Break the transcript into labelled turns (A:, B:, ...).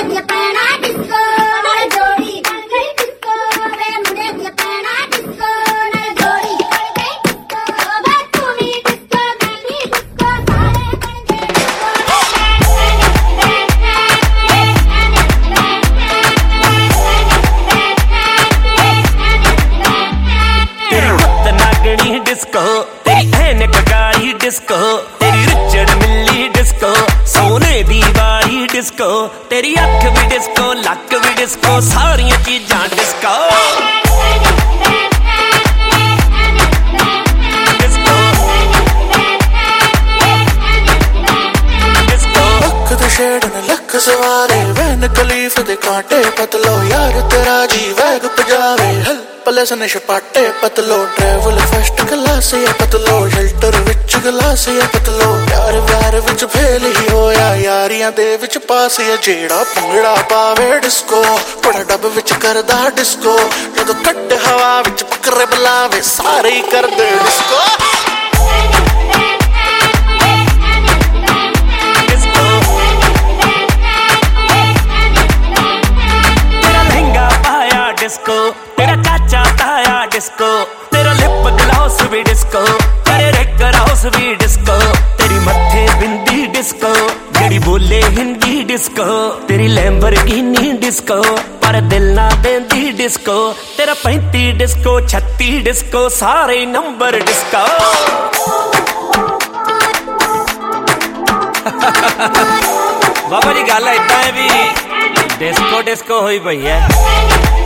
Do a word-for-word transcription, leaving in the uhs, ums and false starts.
A: Disco तेरी ऐनक गाड़ी डिस्को तेरी रिचर्ड मिली डिस्को सोने दी बारी डिस्को तेरी अख भी डिस्को लक भी डिस्को सारियां चीजां डिस्को
B: शेड ने लख सवारे वैन खलीफ दे कांटे पतलो यार तेरा जी वैग पजावे प्लस ने छपाटे पतलो ट्रैवल फर्स्ट क्लास या पतलो शेल्टर विच ग्लास या पतलो यार व्यार विच फेल ही होया यारियां दे विच पास या जेड़ा भंगड़ा पावे डिस्को बड़ा डब विच करदा डिस्को जदों कट हवा विच पकड़े बुलावे सारे ही कर दे डिस्को
A: डिस्को तेरा चाचा ताया डिस्को तेरा लिप ग्लॉस भी डिस्को तेरे रेकर हाउस भी डिस्को तेरी मत्थे बिंदी डिस्को जेड़ी बोले हिंदी डिस्को तेरी लैम्बोर्गिनी डिस्को पर दिल ना देंदी डिस्को तेरा पैंती डिस्को छत्ती डिस्को सारे नंबर डिस्को बाबा जी गल इदां है भी डिस्को डिस्को होई पई है।